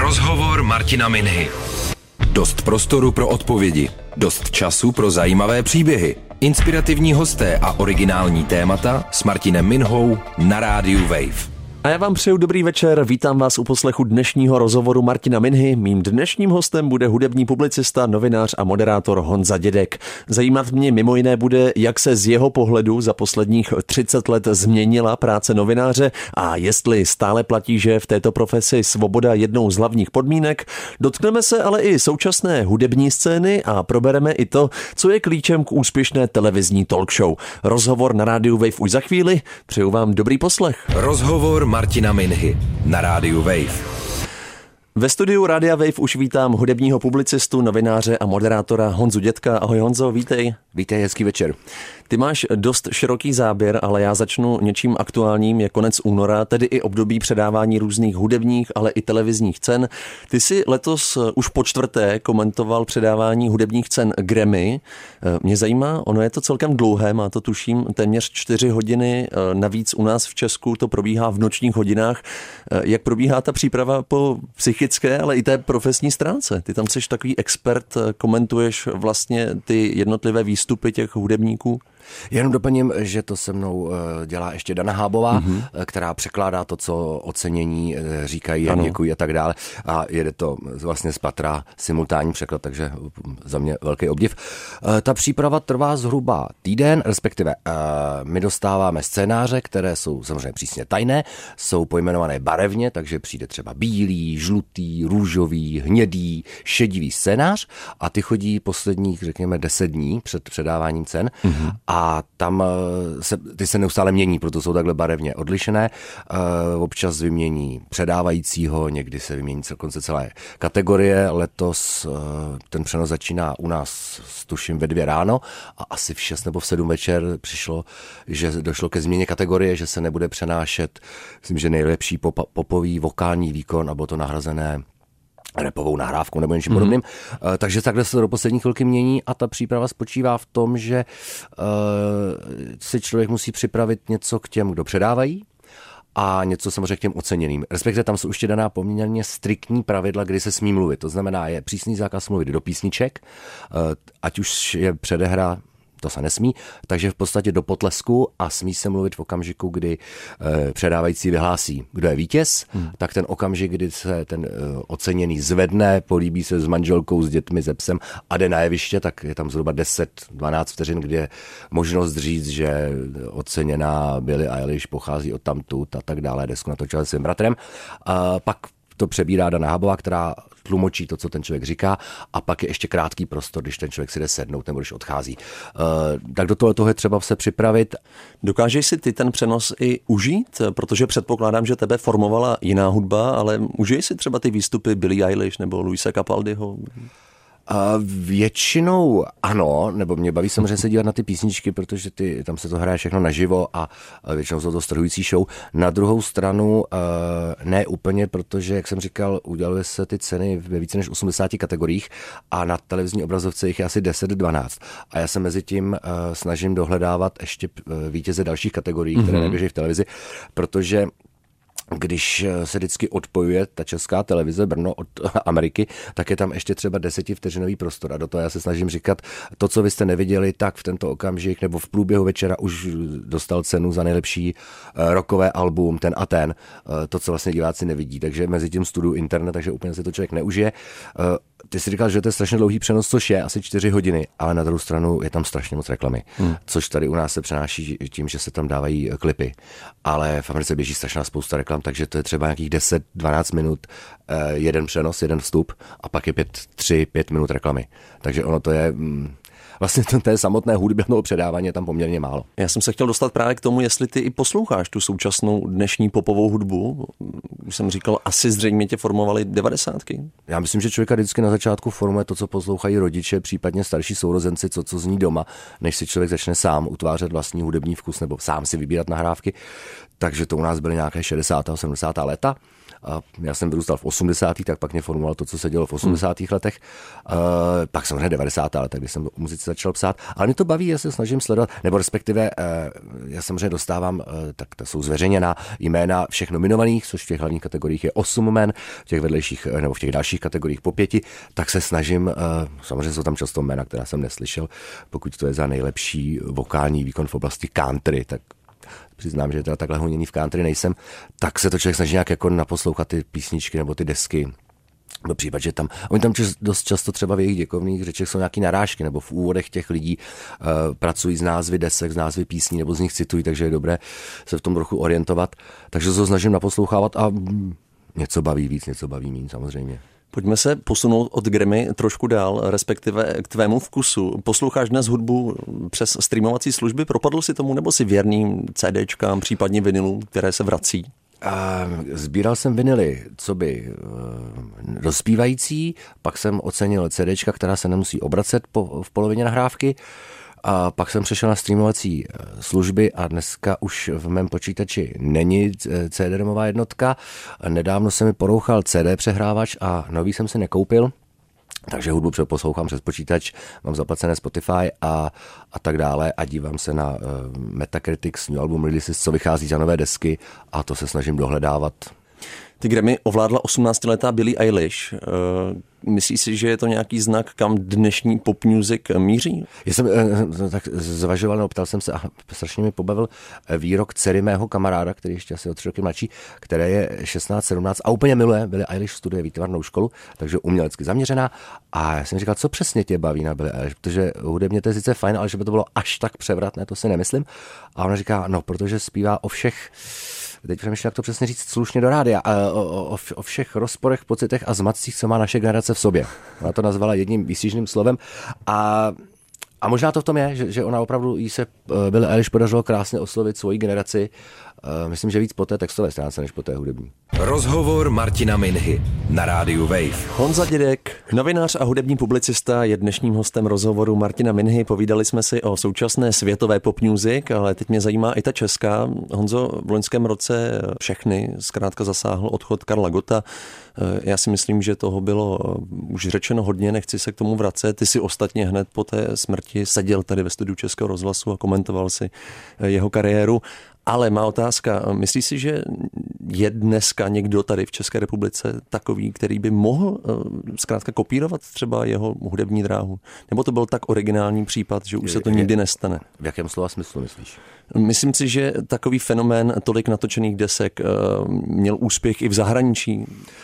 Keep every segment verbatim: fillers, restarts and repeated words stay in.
Rozhovor Martina Minhy. Dost prostoru pro odpovědi, dost času pro zajímavé příběhy, inspirativní hosté a originální témata s Martinem Minhou na rádiu Wave. A já vám přeju dobrý večer, vítám vás u poslechu dnešního rozhovoru Martina Minhy. Mým dnešním hostem bude hudební publicista, novinář a moderátor Honza Dědek. Zajímat mě mimo jiné bude, jak se z jeho pohledu za posledních třicet let změnila práce novináře a jestli stále platí, že v této profesi svoboda jednou z hlavních podmínek. Dotkneme se ale i současné hudební scény a probereme i to, co je klíčem k úspěšné televizní talk show. Rozhovor na rádiu Wave už za chvíli, přeju vám dobrý poslech. Rozhovor Martina Minhy na rádiu Wave. Ve studiu Rádia Wave už vítám hudebního publicistu, novináře a moderátora Honzu Dědka. Ahoj Honzo, vítej. Vítej, hezký večer. Ty máš dost široký záběr, ale já začnu něčím aktuálním, je konec února, tedy i období předávání různých hudebních, ale i televizních cen. Ty jsi letos už po čtvrté komentoval předávání hudebních cen Grammy. Mě zajímá, ono je to celkem dlouhé, má to tuším téměř čtyři hodiny, navíc u nás v Česku to probíhá v nočních hodinách. Jak probíhá ta příprava po psychické, ale i té profesní stránce? Ty tam jsi takový expert, komentuješ vlastně ty jednotlivé výstupy těch hudebníků? Jenom doplním, že to se mnou dělá ještě Dana Hábová, mm-hmm. která překládá to, co ocenění říkají, jak děkují a tak dále. A jede to vlastně z patra simultánní překlad, takže za mě velký obdiv. Ta příprava trvá zhruba týden, respektive my dostáváme scénáře, které jsou samozřejmě přísně tajné, jsou pojmenované barevně, takže přijde třeba bílý, žlutý, růžový, hnědý, šedivý scénář a ty chodí posledních, řekněme, deset dní před předáváním cen. Mm-hmm. A tam se, ty se neustále mění, proto jsou takhle barevně odlišené. Občas vymění předávajícího, někdy se vymění dokonce celé kategorie. Letos ten přenos začíná u nás, tuším, ve dvě ráno a asi v šest nebo v sedm večer přišlo, že došlo ke změně kategorie, že se nebude přenášet, myslím, že nejlepší pop, popový vokální výkon, a bylo to nahrazené rapovou nahrávkou nebo něčím mm-hmm. podobným. Uh, takže takhle se to do poslední chvilky mění a ta příprava spočívá v tom, že uh, si člověk musí připravit něco k těm, kdo předávají, a něco samozřejmě k těm oceněným. Respektive tam jsou ještě daná poměrně striktní pravidla, kdy se smí mluvit. To znamená, je přísný zákaz mluvit do písniček, uh, ať už je předehra, to se nesmí, takže v podstatě do potlesku a smí se mluvit v okamžiku, kdy e, předávající vyhlásí, kdo je vítěz, hmm. tak ten okamžik, kdy se ten e, oceněný zvedne, políbí se s manželkou, s dětmi, se psem a jde na jeviště, tak je tam zhruba deset dvanáct vteřin, kdy je možnost říct, že oceněná Billie Eilish pochází od tamtud a tak dále, desku natočila svým bratrem. A pak to přebírá Dana Hábová, která tlumočí to, co ten člověk říká, a pak je ještě krátký prostor, když ten člověk si jde sednout nebo když odchází. Uh, tak do toho, toho je třeba se připravit. Dokážeš si ty ten přenos i užít? Protože předpokládám, že tebe formovala jiná hudba, ale užiješ si třeba ty výstupy Billie Eilish nebo Luisa Capaldiho? A většinou ano, nebo mě baví samozřejmě se dívat na ty písničky, protože ty, tam se to hraje všechno naživo a většinou jsou to strhující show. Na druhou stranu ne úplně, protože, jak jsem říkal, uděluje se ty ceny ve více než osmdesáti kategoriích a na televizní obrazovce jich je asi deset dvanáct. A já se mezi tím snažím dohledávat ještě vítěze dalších kategorií, které mm-hmm. neběží v televizi, protože když se vždycky odpojuje ta česká televize Brno od Ameriky, tak je tam ještě třeba desetivteřinový prostor a do toho já se snažím říkat, to, co vy jste neviděli, tak v tento okamžik nebo v průběhu večera už dostal cenu za nejlepší rockové album, ten a ten, to, co vlastně diváci nevidí, takže mezi tím studuju internet, takže úplně si to člověk neužije. Ty jsi říkal, že to je strašně dlouhý přenos, což je asi čtyři hodiny, ale na druhou stranu je tam strašně moc reklamy, hmm. což tady u nás se přenáší tím, že se tam dávají klipy, ale v Americe běží strašná spousta reklam, takže to je třeba nějakých deset dvanáct minut, jeden přenos, jeden vstup a pak je pět, tři, pět minut reklamy. Takže ono to je... Vlastně to té samotné hudebného předávání je tam poměrně málo. Já jsem se chtěl dostat právě k tomu, jestli ty i posloucháš tu současnou dnešní popovou hudbu. Už jsem říkal, asi zřejmě tě formovali devadesátky. Já myslím, že člověka vždycky na začátku formuje to, co poslouchají rodiče, případně starší sourozenci, co, co zní doma, než si člověk začne sám utvářet vlastní hudební vkus nebo sám si vybírat nahrávky. Takže to u nás byly nějaké šedesátá sedmdesátá léta. A já jsem vyrůstal v osmdesátých, tak pak mě formoval to, co se dělo v osmdesátých letech. Uh, pak jsem hned devadesátá let, když jsem o muzice začal psát. Ale mě to baví, já se snažím sledovat, nebo respektive uh, já samozřejmě dostávám, uh, tak to jsou zveřejněná jména všech nominovaných, což v těch hlavních kategoriích je osm jmen, v těch vedlejších nebo v těch dalších kategoriích po pěti, tak se snažím, uh, samozřejmě jsou tam často jména, která jsem neslyšel, pokud to je za nejlepší vokální výkon v oblasti country, tak přiznám, že teda takhle honěný v country nejsem, tak se to člověk snaží nějak jako naposlouchat ty písničky nebo ty desky. Do případ, že tam, oni tam dost často třeba v jejich děkovných řečech jsou nějaký narážky, nebo v úvodech těch lidí uh, pracují z názvy desek, z názvy písní, nebo z nich citují, takže je dobré se v tom trochu orientovat. Takže se to snažím naposlouchávat a mm, něco baví víc, něco baví míň samozřejmě. Pojďme se posunout od Grammy trošku dál, respektive k tvému vkusu. Posloucháš dnes hudbu přes streamovací služby? Propadl si tomu, nebo si věrný CDčkám, případně vinilům, které se vrací? A sbíral jsem vinily, co by dospívající, pak jsem ocenil CDčka, která se nemusí obracet po, v polovině nahrávky, a pak jsem přešel na streamovací služby a dneska už v mém počítači není C D-romová jednotka. Nedávno se mi porouchal C D přehrávač a nový jsem si nekoupil, takže hudbu poslouchám přes počítač, mám zaplacené Spotify a, a tak dále a dívám se na uh, Metacritic's New Album Releases, co vychází za nové desky a to se snažím dohledávat. Ty Grammy ovládla osmnáctiletá Billie Eilish. Myslíš si, že je to nějaký znak, kam dnešní pop music míří? Já jsem tak zvažoval, nebo ptal jsem se a strašně mi pobavil výrok dcery mého kamaráda, který ještě asi o tři roky mladší, které je šestnáct sedmnáct a úplně miluje Billie Eilish, studuje výtvarnou školu, takže umělecky zaměřená. A já jsem říkal, co přesně tě baví na Billie Eilish, protože hudebně to je sice fajn, ale že by to bylo až tak převratné, to si nemyslím. A ona říká, no, protože zpívá o všech, teď přemýšlím, jak to přesně říct slušně do rádia, o, o, o všech rozporech, pocitech a zmatcích, co má naše generace v sobě. Ona to nazvala jedním výstižným slovem a, a možná to v tom je, že, že ona opravdu jí se Billie Eilish podařilo krásně oslovit svoji generaci. Myslím, že víc po té textové stránce, než po té hudební. Rozhovor Martina Minhy na rádiu Wave. Honza Dědek, novinář a hudební publicista, je dnešním hostem rozhovoru Martina Minhy. Povídali jsme si o současné světové pop music, ale teď mě zajímá i ta česká. Honzo, v loňském roce všechny zkrátka zasáhl odchod Karla Gotta. Já si myslím, že toho bylo už řečeno hodně, nechci se k tomu vracet. Ty si ostatně hned po té smrti seděl tady ve studiu Českého rozhlasu a komentoval si jeho kariéru. Ale má otázka, myslíš si, že je dneska někdo tady v České republice takový, který by mohl zkrátka kopírovat třeba jeho hudební dráhu? Nebo to byl tak originální případ, že už se to nikdy nestane? V jakém slova smyslu myslíš? Myslím si, že takový fenomén tolik natočených desek měl úspěch i v zahraničí.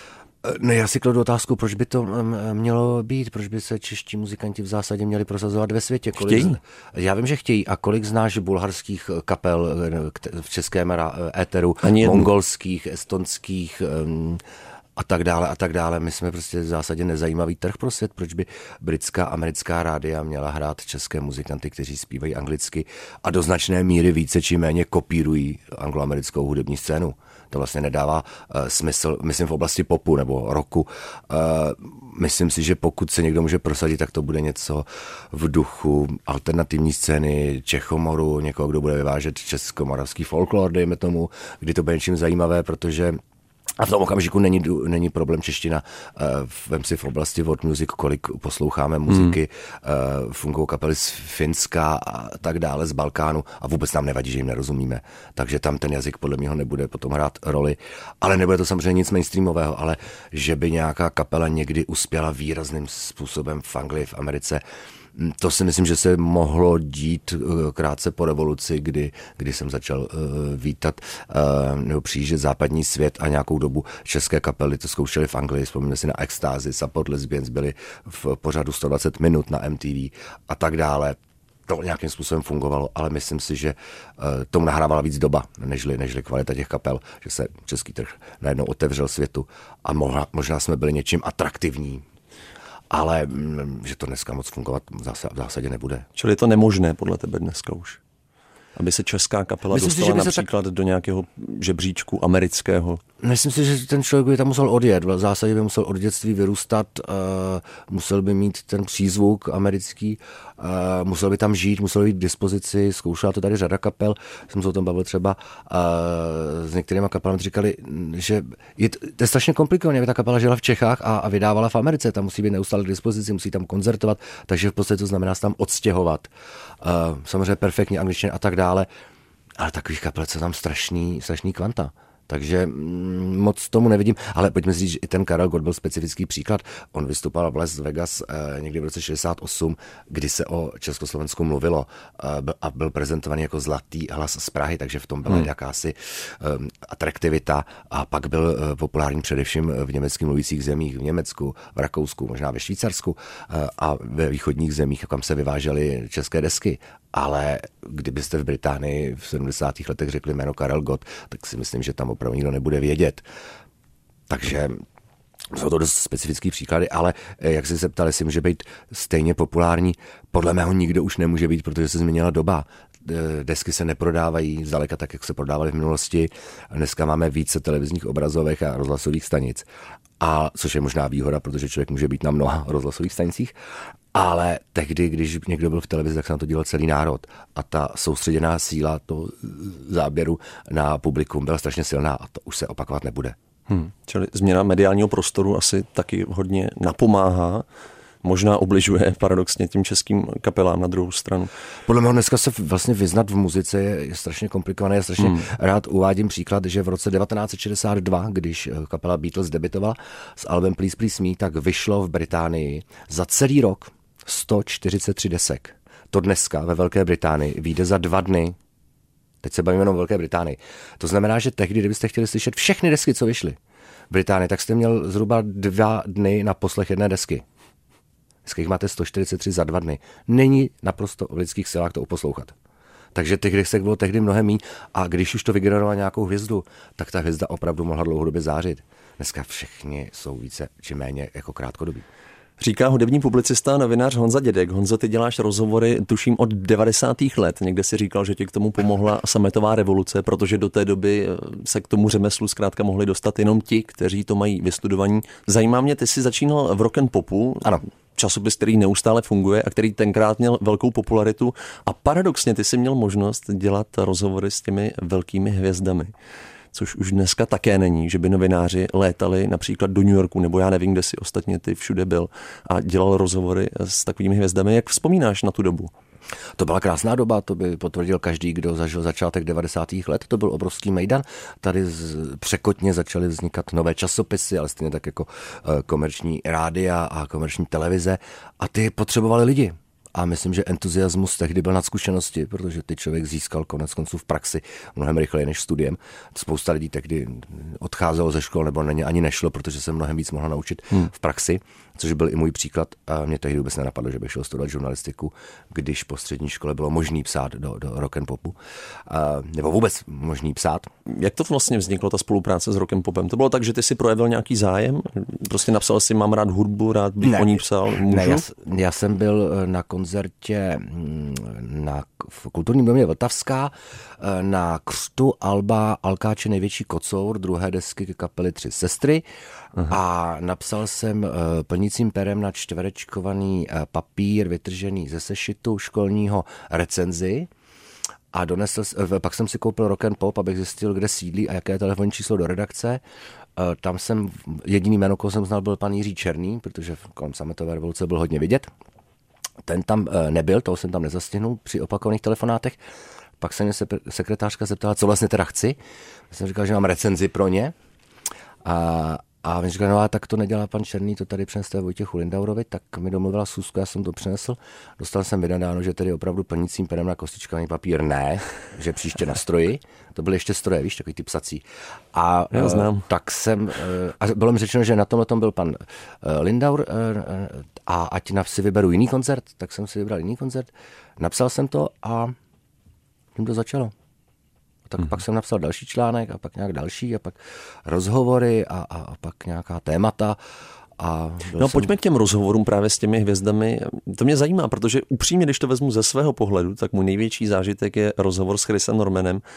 No, já si kladu otázku, proč by to mělo být, proč by se čeští muzikanti v zásadě měli prosazovat ve světě. Kolik chtějí? Z... Já vím, že chtějí. A kolik znáš bulharských kapel v českém éteru, mongolských, estonských a tak dále a tak dále. My jsme prostě v zásadě nezajímavý trh pro svět. Proč by britská, americká rádia měla hrát české muzikanty, kteří zpívají anglicky a do značné míry více či méně kopírují angloamerickou hudební scénu. To vlastně nedává uh, smysl, myslím v oblasti popu nebo rocku. Uh, myslím si, že pokud se někdo může prosadit, tak to bude něco v duchu alternativní scény, Čechomoru, někoho, kdo bude vyvážet českomoravský folklor, dejme tomu, kdy to bude něčím zajímavé, protože a v tom okamžiku není, není problém čeština. Uh, vem si v oblasti world music, kolik posloucháme muziky, hmm. uh, fungují kapely z Finska a tak dále, z Balkánu a vůbec nám nevadí, že jim nerozumíme. Takže tam ten jazyk podle mě nebude potom hrát roli. Ale nebude to samozřejmě nic mainstreamového, ale že by nějaká kapela někdy uspěla výrazným způsobem v Anglii, v Americe, to si myslím, že se mohlo dít krátce po revoluci, kdy, kdy jsem začal uh, vítat uh, nebo přijíždět západní svět a nějakou dobu české kapely to zkoušely v Anglii. Vzpomínáme si na Ecstasy, Support Lesbians, byli v pořadu sto dvacet minut na M T V a tak dále. To nějakým způsobem fungovalo, ale myslím si, že uh, tomu nahrávala víc doba, nežli, nežli kvalita těch kapel, že se český trh najednou otevřel světu a možná, možná jsme byli něčím atraktivní. Ale že to dneska moc fungovat v zásadě nebude. Čili je to nemožné podle tebe dneska už? Aby se česká kapela Myslím dostala si, například tak... do nějakého žebříčku amerického? Myslím si, že ten člověk by tam musel odjet. V zásadě by musel od dětství vyrůstat, uh, musel by mít ten přízvuk americký, uh, musel by tam žít, musel být k dispozici, zkoušela to tady řada kapel, jsem se o tom bavil třeba uh, s některýma kapelami, říkali, že je, to je strašně komplikované, aby ta kapela žila v Čechách a, a vydávala v Americe, tam musí být neustále k dispozici, musí tam koncertovat, takže v podstatě to znamená se tam odstěhovat. Uh, samozřejmě perfektní angličtina a tak dále, ale takových kapel jsou tam strašný, strašný kvanta. Takže mm, moc tomu nevidím, ale pojďme si říct, že i ten Karel Gott byl specifický příklad. On vystupoval v Las Vegas eh, někdy v roce šedesát osm, kdy se o Československu mluvilo eh, a byl prezentovaný jako zlatý hlas z Prahy, takže v tom byla hmm. jakási eh, atraktivita a pak byl eh, populární především v německy mluvících zemích, v Německu, v Rakousku, možná ve Švýcarsku eh, a ve východních zemích, kam se vyvážely české desky. Ale kdybyste v Británii v sedmdesátých letech řekli jméno Karel Gott, tak si myslím, že tam opravdu nikdo nebude vědět. Takže jsou to dost specifický příklady, ale jak jsi se ptal, jestli může být stejně populární, podle mého nikdo už nemůže být, protože se změnila doba. Desky se neprodávají zdaleka tak, jak se prodávaly v minulosti. Dneska máme více televizních obrazovek a rozhlasových stanic. A což je možná výhoda, protože člověk může být na mnoha rozhlasových stanicích. Ale tehdy, když někdo byl v televizi, tak se na to dělal celý národ. A ta soustředěná síla toho záběru na publikum byla strašně silná a to už se opakovat nebude. Hmm. Čili změna mediálního prostoru asi taky hodně napomáhá, možná obližuje paradoxně tím českým kapelám na druhou stranu. Podle mě dneska se vlastně vyznat v muzice je, je strašně komplikované. Já strašně hmm. rád uvádím příklad, že v roce devatenáct set šedesát dva, když kapela Beatles debitovala s albem Please Please Me, tak vyšlo v Británii za celý rok sto čtyřicet tři desek. To dneska ve Velké Británii vyjde za dva dny. Teď se bavíme jenom o Velké Británii. To znamená, že tehdy, kdybyste chtěli slyšet všechny desky, co vyšly v Británii, tak jste měl zhruba dva dny na poslech jedné desky. Dneska jich máte sto čtyřicet tři za dva dny. Není naprosto v lidských silách to uposlouchat. Takže těch desek bylo tehdy mnohem míň a když už to vygenerovala nějakou hvězdu, tak ta hvězda opravdu mohla dlouhodobě zářit. Dneska všichni jsou více či méně jako krátkodobí. Říká hudební publicista a novinář Honza Dědek. Honzo, ty děláš rozhovory, tuším, od devadesátých let. Někde si říkal, že ti k tomu pomohla sametová revoluce, protože do té doby se k tomu řemeslu zkrátka mohli dostat jenom ti, kteří to mají vystudovaní. Zajímá mě, ty jsi začínal v rock and popu. Ano. Časopis, který neustále funguje a který tenkrát měl velkou popularitu. A paradoxně ty jsi měl možnost dělat rozhovory s těmi velkými hvězdami. Což už dneska také není, že by novináři létali například do New Yorku, nebo já nevím, kde si ostatně ty všude byl a dělal rozhovory s takovými hvězdami. Jak vzpomínáš na tu dobu? To byla krásná doba, to by potvrdil každý, kdo zažil začátek devadesátých let. To byl obrovský mejdan. Tady z, překotně začaly vznikat nové časopisy, ale stejně tak jako komerční rádia a komerční televize. A ty potřebovali lidi. A myslím, že entuziasmus tehdy byl nad zkušenosti, protože ty člověk získal konec konců v praxi mnohem rychleji než studiem. Spousta lidí tehdy odcházelo ze škol nebo na ně ani nešlo, protože se mnohem víc mohla naučit hmm. v praxi, což byl i můj příklad. A mě tehdy vůbec nenapadlo, že bych šel studovat žurnalistiku, když po střední škole bylo možný psát do, do rock and popu. A, nebo vůbec možný psát. Jak to vlastně vzniklo, ta spolupráce s rock and popem? To bylo tak, že ty si projevil nějaký zájem? Prostě napsal si, mám rád hudbu, rád bych ne, o ní psal, můžu? Ne, já, já jsem byl na koncertě na, v kulturním domě Vltavská na křtu alba Alkáče největší kocour, druhé desky kapely Tři sestry. Aha. A napsal jsem plnícím perem na čtverečkovaný papír vytržený ze sešitu školního recenzi a donesl, pak jsem si koupil Rock and Pop, abych zjistil, kde sídlí a jaké je telefonní číslo do redakce. Tam jsem, jediný jméno, koho jsem znal, byl pan Jiří Černý, protože kolem sametové revoluce byl hodně vidět. Ten tam nebyl, toho jsem tam nezastihnul při opakovaných telefonátech. Pak se mě sekretářka zeptala, co vlastně teda chci. Já jsem říkal, že mám recenzi pro ně. A A mi říkal, no a tak to nedělá pan Černý, to tady přineste Vojtěchu Lindaurovi, tak mi domluvila Sůzku, já jsem to přinesl. Dostal jsem vynadáno, že tedy opravdu plnícím perem na kostičkovaný papír ne, že příště na stroji. To byly ještě stroje, víš, takový ty psací. A já znám. tak jsem, a bylo mi řečeno, že na tomhle tom byl pan Lindaur a ať si vyberu jiný koncert, tak jsem si vybral jiný koncert. Napsal jsem to a tím to začalo. Tak hmm. pak jsem napsal další článek a pak nějak další a pak rozhovory a, a, a pak nějaká témata. A no jsem... pojďme k těm rozhovorům právě s těmi hvězdami. To mě zajímá, protože upřímně, když to vezmu ze svého pohledu, tak můj největší zážitek je rozhovor s Chrisem Normanem,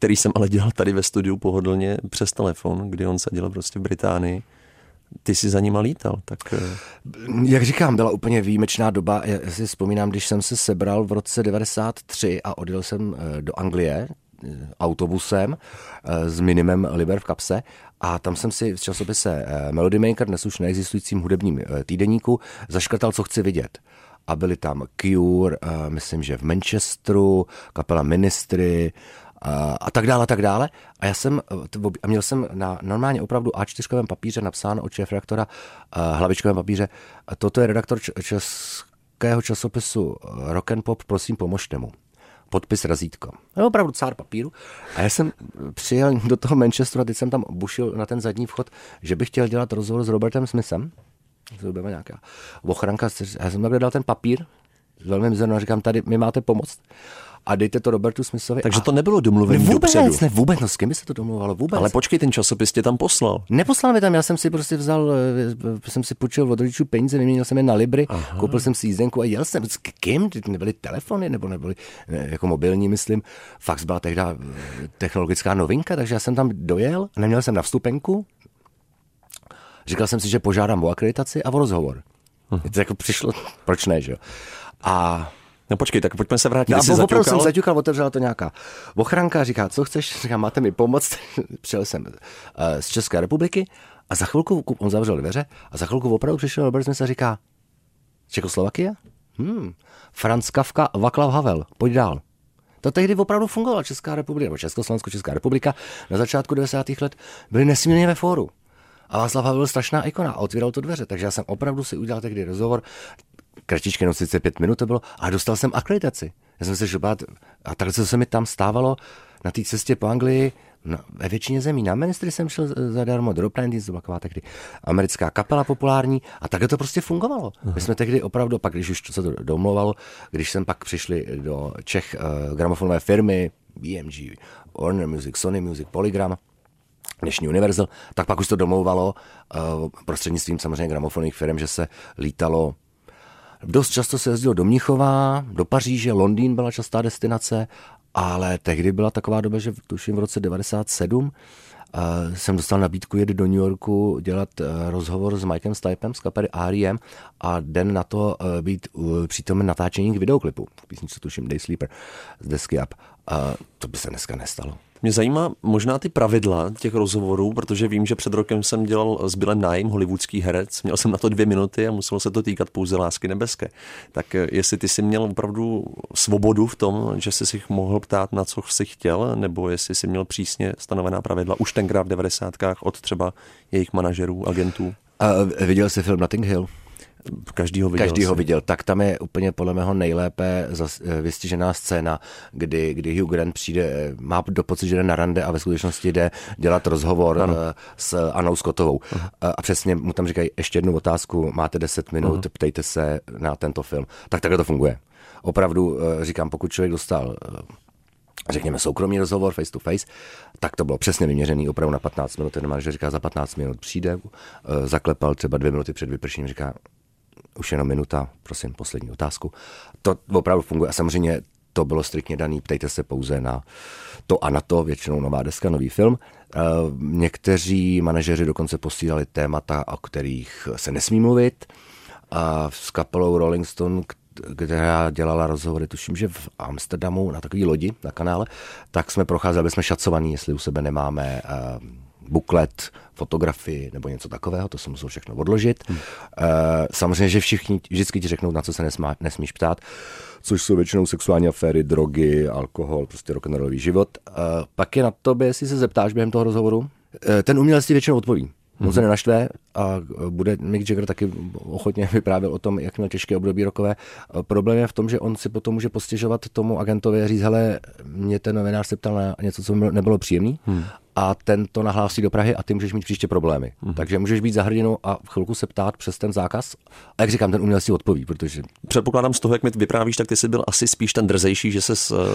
který jsem ale dělal tady ve studiu pohodlně přes telefon, kdy on seděl prostě v Británii. Ty jsi za nima lítal, tak... Jak říkám, byla úplně výjimečná doba. Já si vzpomínám, když jsem se sebral v roce devadesát tři a odjel jsem do Anglie autobusem s minimem liber v kapse a tam jsem si v časopise Melody Maker, dnes už neexistujícím hudebním týdeníku, zaškrtal, co chci vidět. A byli tam Cure, myslím, že v Manchesteru, kapela Ministry a tak dále, a tak dále. A já jsem, a měl jsem na normálně opravdu á čtyřkovém papíře napsáno od šéfredaktora hlavičkovém papíře, toto je redaktor českého časopisu Rock and Pop, prosím, pomožte mu. Podpis, razítko. No, opravdu cár papíru. A já jsem přijel do toho Manchesteru a teď jsem tam bušil na ten zadní vchod, že bych chtěl dělat rozhovor s Robertem Smithem. To byla nějaká ochranka. Já jsem takhle dal ten papír, velmi mizerno, a říkám, tady mi máte pomoct. A dejte to Robertu Smithovi. Takže a... to nebylo domluvené dopředu. Ne, vůbec, no s kým by se to domluvalo, vůbec. Ale počkej, ten časopis tě tam poslal. Neposlal mi tam, já jsem si prostě vzal, jsem si půjčil od rodičů peníze, vyměnil jsem je na libry, aha, koupil jsem si jízdenku a jel jsem. S kým? Nebyly telefony, nebo nebyly ne, jako mobilní, myslím. Fax byla tehdy technologická novinka, takže já jsem tam dojel, neměl jsem na vstupenku. Říkal jsem si, že požádám o akreditaci a o rozhovor. Uh-huh. To jako přišlo, proč ne, že jo? A... No počkej, tak pojďme se vrátit. No, opravdu jsem zaťukal, otevřela to nějaká ochranka, říká, co chceš? Říká, máte mi pomoct? Přijel jsem uh, z České republiky a za chvilku, on zavřel dveře a za chvilku opravdu přišel Robert Smith a říká, Čekoslovakia? Hmm. Franz Kafka, Václav Havel, pojď dál. To tehdy opravdu fungovala Česká republika, nebo Československo, Česká republika. Na začátku devadesátých let byli nesmírně ve fóru. A Václav Havel byl strašná ikona a otvíral to dveře, takže já jsem opravdu si udělal tehdy rozhovor, kratičky, no sice pět minut to bylo, a dostal jsem akreditaci. Já jsem se šel bát, a takhle se mi tam stávalo na té cestě po Anglii, no, ve většině zemí. Na Ministry jsem šel zadarmo, do Roprendis, to byla taková tehdy americká kapela populární, a takhle to prostě fungovalo. Aha. My jsme tehdy opravdu, pak když už se to domlouvalo, když jsem pak přišli do Čech uh, gramofonové firmy, B M G, Warner Music, Sony Music, Polygram, dnešní Universal, tak pak už to domlouvalo uh, prostřednictvím samozřejmě gramofonních firm, že se lítalo. Dost často se jezdilo do Mnichova, do Paříže, Londýn byla častá destinace, ale tehdy byla taková doba, že tuším v roce devadesát sedm uh, jsem dostal nabídku jet do New Yorku dělat uh, rozhovor s Mikem Stipem z kapely R E M a den na to uh, být uh, přítomen natáčení k videoklipu. V písničce tuším Day Sleeper z desky Up. Uh, to by se dneska nestalo. Mě zajímá možná ty pravidla těch rozhovorů, protože vím, že před rokem jsem dělal s Billem Nighem, hollywoodský herec, měl jsem na to dvě minuty a muselo se to týkat pouze Lásky nebeské. Tak jestli ty jsi měl opravdu svobodu v tom, že jsi si mohl ptát, na co jsi chtěl, nebo jestli jsi měl přísně stanovená pravidla už tenkrát v devadesátkách od třeba jejich manažerů, agentů. A viděl jsi film Notting Hill? Každý ho viděl. Každý ho viděl. Tak tam je úplně podle mého nejlépe vystižená scéna, kdy, kdy Hugh Grant přijde, má do pocit, že jde na rande a ve skutečnosti jde dělat rozhovor ano. s Annou Scottovou. Aha. A přesně mu tam říkají, ještě jednu otázku, máte deset minut, Aha. ptejte se na tento film. Tak takhle to funguje. Opravdu říkám, pokud člověk dostal řekněme soukromý rozhovor face to face, tak to bylo přesně vyměřený opravdu na patnáct minut. Ten manažer říká, za patnáct minut přijde, zaklepal třeba dvě minuty před vypršením, říká, už jenom minuta, prosím, poslední otázku. To opravdu funguje a samozřejmě to bylo striktně daný, ptejte se pouze na to a na to, většinou nová deska, nový film. Někteří manažeři dokonce posílali témata, o kterých se nesmí mluvit. A s kapelou Rolling Stone, která dělala rozhovory, tuším, že v Amsterdamu na takový lodi na kanále, tak jsme procházeli, jsme šacovaní, jestli u sebe nemáme uh, buklet, fotografii nebo něco takového, to se muselo všechno odložit. Hmm. Uh, samozřejmě, že všichni vždycky ti řeknou, na co se nesmá, nesmíš ptát, což jsou většinou sexuální aféry, drogy, alkohol, prostě rock'n'rollový život. Uh, pak je na tobě, jestli se zeptáš během toho rozhovoru, uh, ten umělec ti většinou odpoví. On se nenaštve a bude Mick Jagger taky ochotně vyprávěl o tom, jak měl těžké období rokové. Problém je v tom, že on si potom může postěžovat tomu agentovi a říct, hele, mě ten novinář se ptal na něco, co nebylo příjemný hmm. a ten to nahlásí do Prahy a ty můžeš mít příště problémy. Hmm. Takže můžeš být za hrdinou a v chvilku se ptát přes ten zákaz. A jak říkám, ten umělec si odpoví, protože... Předpokládám z toho, jak mi vyprávíš, tak ty jsi byl asi spíš ten drzejší, že ses uh,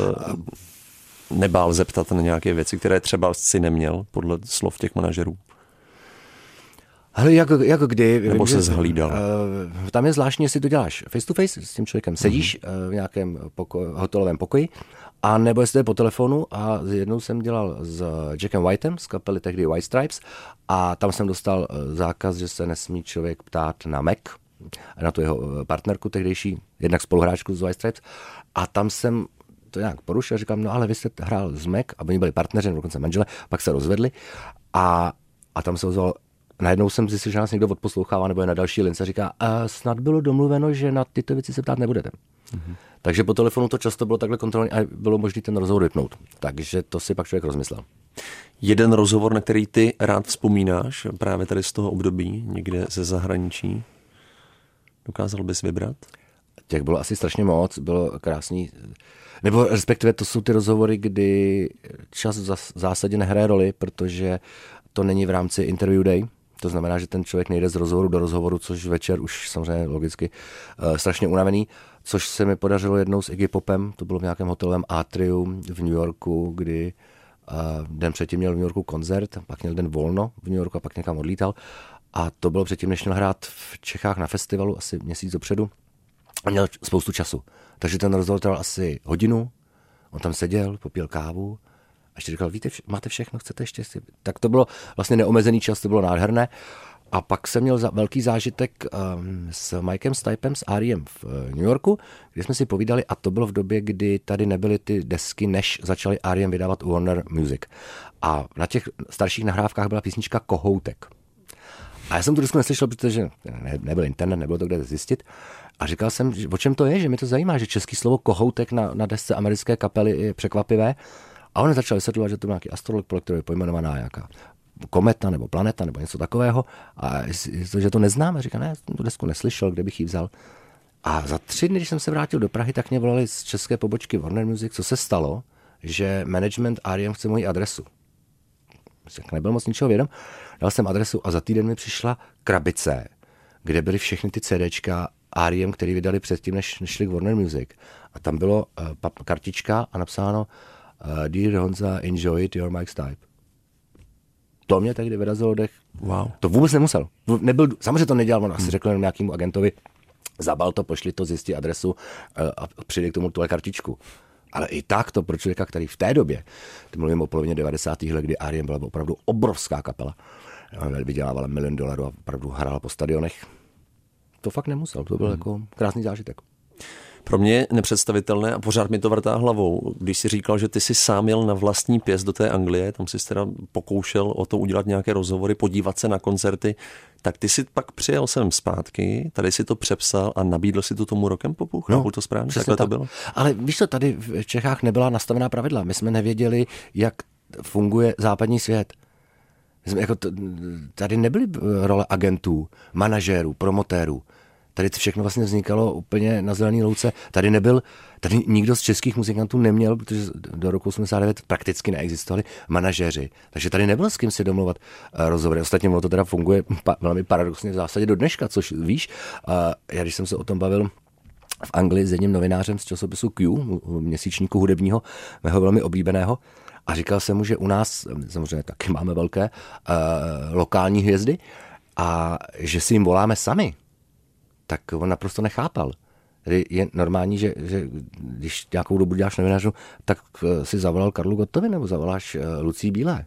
nebál zeptat na nějaké věci, které třeba si neměl podle slov těch manažerů. Ale jak, jak kdy? Nebo se zhlídal? Uh, tam je zvláštní, jestli to děláš face to face s tím člověkem. Sedíš mm-hmm. uh, v nějakém poko- hotelovém pokoji, a nebo jestli to je po telefonu, a jednou jsem dělal s Jackem Whitem z kapely tehdy White Stripes a tam jsem dostal zákaz, že se nesmí člověk ptát na Mac, na tu jeho partnerku tehdejší, jednak spoluhráčku z White Stripes, a tam jsem to nějak porušil a říkám, no ale vy jste hrál s Mac a oni byli partneři, dokonce manžele, pak se rozvedli a, a tam se ozval, najednou jsem zjistil, že nás někdo odposlouchává nebo je na další lince a říká, a snad bylo domluveno, že na tyto věci se ptát nebudete. Mm-hmm. Takže po telefonu to často bylo takhle kontrolní a bylo možné ten rozhovor vypnout. Takže to si pak člověk rozmyslel. Jeden rozhovor, na který ty rád vzpomínáš, právě tady z toho období, někde ze zahraničí, dokázal bys vybrat? Těch bylo asi strašně moc, bylo krásný. Nebo respektive to jsou ty rozhovory, kdy čas v zásadě nehraje roli, protože to není v rámci interview day. To znamená, že ten člověk nejde z rozhovoru do rozhovoru, což večer už samozřejmě logicky uh, strašně unavený, což se mi podařilo jednou s Iggy Popem, to bylo v nějakém hotelovém atrium v New Yorku, kdy uh, den předtím měl v New Yorku koncert, pak měl den volno v New Yorku a pak někam odlítal. A to bylo předtím, než měl hrát v Čechách na festivalu asi měsíc dopředu a měl spoustu času. Takže ten rozhovor trval asi hodinu, on tam seděl, popil kávu, a ještě říkal, víte, máte všechno, chcete ještě? Tak to bylo vlastně neomezený čas, to bylo nádherné. A pak jsem měl za, velký zážitek um, s Mikem Stipem, s R E M v uh, New Yorku, kde jsme si povídali, a to bylo v době, kdy tady nebyly ty desky, než začali R E M vydávat Warner Music. A na těch starších nahrávkách byla písnička Kohoutek. A já jsem tu desku neslyšel, protože ne, nebyl internet, nebylo to kde zjistit. A říkal jsem, o čem to je, že mi to zajímá, že český slovo kohoutek na, na desce americké kapely je překvapivé. A on začal vysvětlovat, že to byl nějaký astrolog, pro kterou je pojmenovaná nějaká kometa nebo planeta nebo něco takového. A že to neznáme, říká, ne, tu desku neslyšel, kde bych ji vzal. A za tři dny, když jsem se vrátil do Prahy, tak mě volali z české pobočky Warner Music, co se stalo, že management R E M chce moji adresu. Tak nebyl moc ničeho vědom. Dal jsem adresu a za týden mi přišla krabice, kde byly všechny ty CDčka R E M, které vydali předtím, než šli k Warner Music. A tam bylo uh, kartička a napsáno uh, Dear Honza, enjoy it, your Mike Stipe. To mě tehdy vyrazilo dech. Wow. To vůbec nemusel. Nebyl, samozřejmě to nedělal, on asi hmm. řekl jenom nějakému agentovi, zabal to, pošli to, zjistí adresu uh, a přijde k tomu tuhle kartičku. Ale i tak to pro člověka, který v té době, to mluvím o polovině devadesátých let, kdy R E M byla opravdu obrovská kapela, vydělávala milion dolarů a opravdu hrála po stadionech, to fakt nemusel, to byl hmm. jako krásný zážitek. Pro mě je nepředstavitelné a pořád mi to vrtá hlavou, když si říkal, že ty si sám jel na vlastní pěst do té Anglie, tam jsi teda pokoušel o to udělat nějaké rozhovory, podívat se na koncerty, tak ty si pak přijel sem zpátky, tady si to přepsal a nabídl si to tomu Rock and Popu? No, to správně? Takhle to bylo? Ale víš co, tady v Čechách nebyla nastavená pravidla, my jsme nevěděli, jak funguje západní svět. Jako t- tady nebyly role agentů, manažérů, promotérů. Tady všechno vlastně vznikalo úplně na zelený louce. Tady nebyl, tady nikdo z českých muzikantů neměl, protože do roku osmdesát devět prakticky neexistovali manažéři. Takže tady nebylo s kým si domluvat rozhovory. Ostatně ono to teda funguje pa, velmi paradoxně v zásadě do dneška, což víš. Já když jsem se o tom bavil v Anglii s jedním novinářem z časopisu Q, měsíčníku hudebního, mého velmi oblíbeného, a říkal jsem mu, že u nás, samozřejmě taky máme velké uh, lokální hvězdy, a že si jim voláme sami, tak on naprosto nechápal. Tedy je normální, že, že když nějakou dobu děláš novinářů, tak si zavolal Karlu Gottovi nebo zavoláš uh, Lucii Bílé.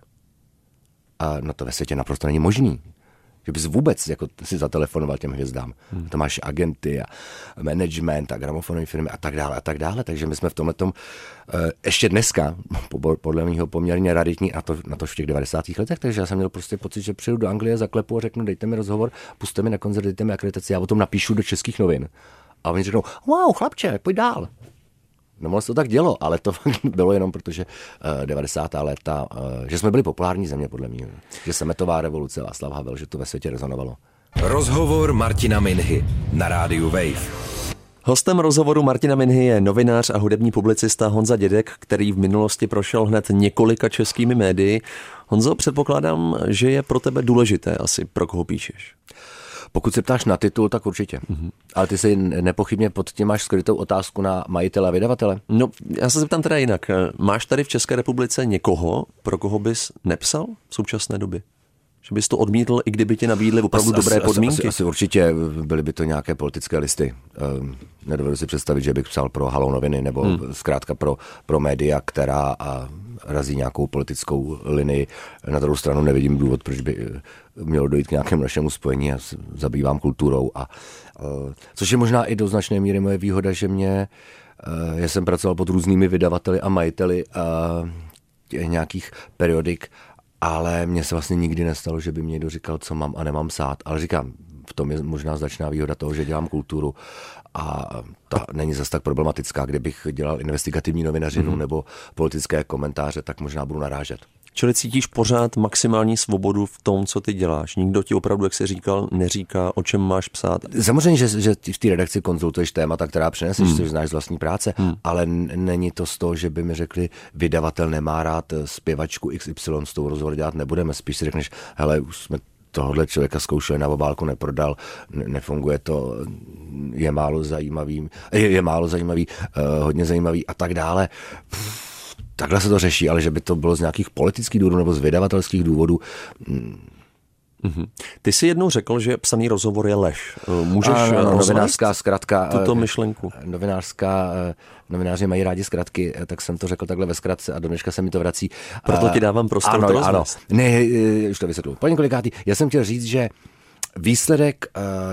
A no to ve světě naprosto není možný. Že bys vůbec jako si zatelefonoval těm hvězdám. Hmm. To máš agenty a management a gramofonové firmy a tak dále a tak dále. Takže my jsme v tomhletom uh, ještě dneska, podle mého poměrně raditní, a to, na to v těch devadesátých letech, takže já jsem měl prostě pocit, že přijdu do Anglie, zaklepu a řeknu, dejte mi rozhovor, pusťte mi na koncert, dejte mi akreditaci, já o tom napíšu do českých novin. A oni řeknou, wow, chlapče, pojď dál. No moc to tak dělo, ale to bylo jenom protože uh, devadesátá léta, uh, že jsme byli populární země podle mě, že sametová revoluce, Václav Havel, že to ve světě rezonovalo. Rozhovor Martina Minhy na rádiu Wave. Hostem rozhovoru Martina Minhy je novinář a hudební publicista Honza Dědek, který v minulosti prošel hned několika českými médii. Honzo, předpokládám, že je pro tebe důležité asi, pro koho píšeš. Pokud se ptáš na titul, tak určitě. Mm-hmm. Ale ty si nepochybně pod tím máš skrytou otázku na majitele a vydavatele. No, já se zeptám teda jinak. Máš tady v České republice někoho, pro koho bys nepsal v současné době? Že bys to odmítl, i kdyby ti nabídli opravdu asi, dobré asi, podmínky? Asi, asi určitě byly by to nějaké politické listy. Nedovedu si představit, že bych psal pro Haló noviny nebo hmm. zkrátka pro, pro média, která a razí nějakou politickou linii. Na druhou stranu nevidím důvod, proč by mělo dojít k nějakému našemu spojení. Já se zabývám kulturou. A, což je možná i do značné míry moje výhoda, že mě, já jsem pracoval pod různými vydavateli a majiteli a nějakých periodik, ale mně se vlastně nikdy nestalo, že by mě někdo říkal, co mám a nemám psát. Ale říkám, v tom je možná značná výhoda toho, že dělám kulturu a ta není zase tak problematická. Kdybych dělal investigativní novinařinu mm-hmm. nebo politické komentáře, tak možná budu narážet. Čili cítíš pořád maximální svobodu v tom, co ty děláš? Nikdo ti opravdu, jak jsi říkal, neříká, o čem máš psát? Samozřejmě, že, že v té redakci konzultuješ témata, která přineseš, hmm. což znáš z vlastní práce, hmm. ale není to z toho, že by mi řekli, vydavatel nemá rád zpěvačku X Y, s tou rozhovor dělat nebudeme. Spíš si řekneš, hele, už jsme tohohle člověka zkoušeli na obálku, neprodal, ne, nefunguje to, je málo zajímavý, je, je málo zajímavý, uh, hodně zajímavý a tak dále. Pff, takhle se to řeší, ale že by to bylo z nějakých politických důvodů nebo z vydavatelských důvodů. Mm-hmm. Ty jsi jednou řekl, že psaný rozhovor je lež. Můžeš ano, ano, novinářská zkratka. Tuto myšlenku. Novinářská, novináři mají rádi zkratky, tak jsem to řekl takhle ve zkratce a do dneška se mi to vrací. Proto ti dávám prostor ano, to rozvést. Ano, ne, už to vysvětluji. Po několikátý, já jsem chtěl říct, že výsledek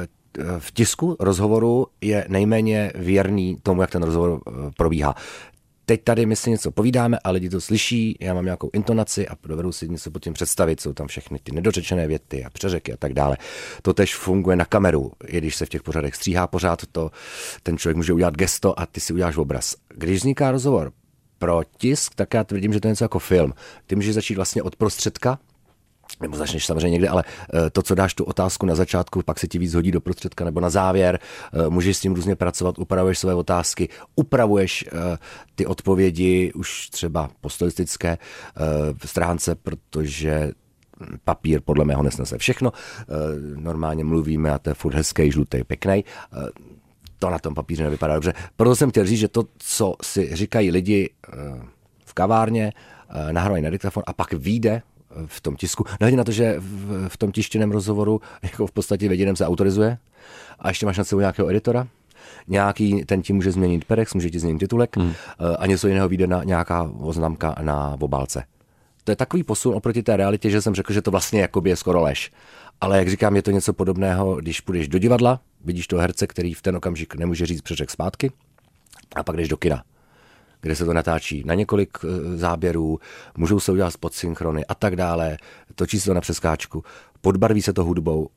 v tisku rozhovoru je nejméně věrný tomu, jak ten rozhovor probíhá. Teď tady my si něco povídáme a lidi to slyší, já mám nějakou intonaci a dovedu si něco pod tím představit, jsou tam všechny ty nedořečené věty a přeřeky a tak dále. To tež funguje na kameru, i když se v těch pořadech stříhá pořád to, ten člověk může udělat gesto a ty si uděláš obraz. Když vzniká rozhovor pro tisk, tak já tvrdím, že to je něco jako film. Ty můžeš začít vlastně od prostředka, nebo začneš samozřejmě někde, ale to, co dáš tu otázku na začátku, pak se ti víc hodí do prostředka nebo na závěr, můžeš s tím různě pracovat, upravuješ své otázky, upravuješ ty odpovědi už třeba po stylistické stránce, protože papír podle mého nesnese všechno. Normálně mluvíme a to je furt hezký, žlutý, pěkný. To na tom papíře nevypadá dobře. Proto jsem chtěl říct, že to, co si říkají lidi v kavárně, nahrávají na diktafon a pak vyjde v tom tisku. Nehledě na to, že v, v tom tištěném rozhovoru jako v podstatě v jediném se autorizuje a ještě máš na sebou nějakého editora. Nějaký, ten ti může změnit perex, může ti změnit titulek hmm. a něco jiného vyjde na nějaká oznamka na obálce. To je takový posun oproti té realitě, že jsem řekl, že to vlastně jakoby je skoro lež. Ale jak říkám, je to něco podobného, když půjdeš do divadla, vidíš toho herce, který v ten okamžik nemůže říct přeřek zpátky a pak jdeš do kina, kde se to natáčí na několik záběrů, můžou se udělat podsynchrony a tak dále, točí se to na přeskáčku, podbarví se to hudbou.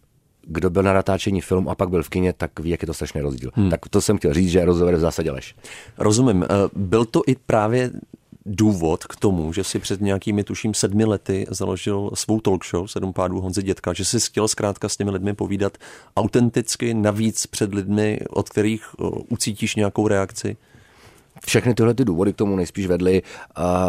Kdo byl na natáčení filmu a pak byl v kině, tak ví, jak je to strašný rozdíl. Hmm. Tak to jsem chtěl říct, že rozhovor v zásadě lež. Rozumím. Byl to i právě důvod k tomu, že si před nějakými, tuším, sedmi lety založil svou talk show Sedm pádů Honzy Dětka, že jsi chtěl zkrátka s těmi lidmi povídat autenticky, navíc před lidmi, od kterých ucítíš nějakou reakci? Všechny tyhle ty důvody k tomu nejspíš vedly. A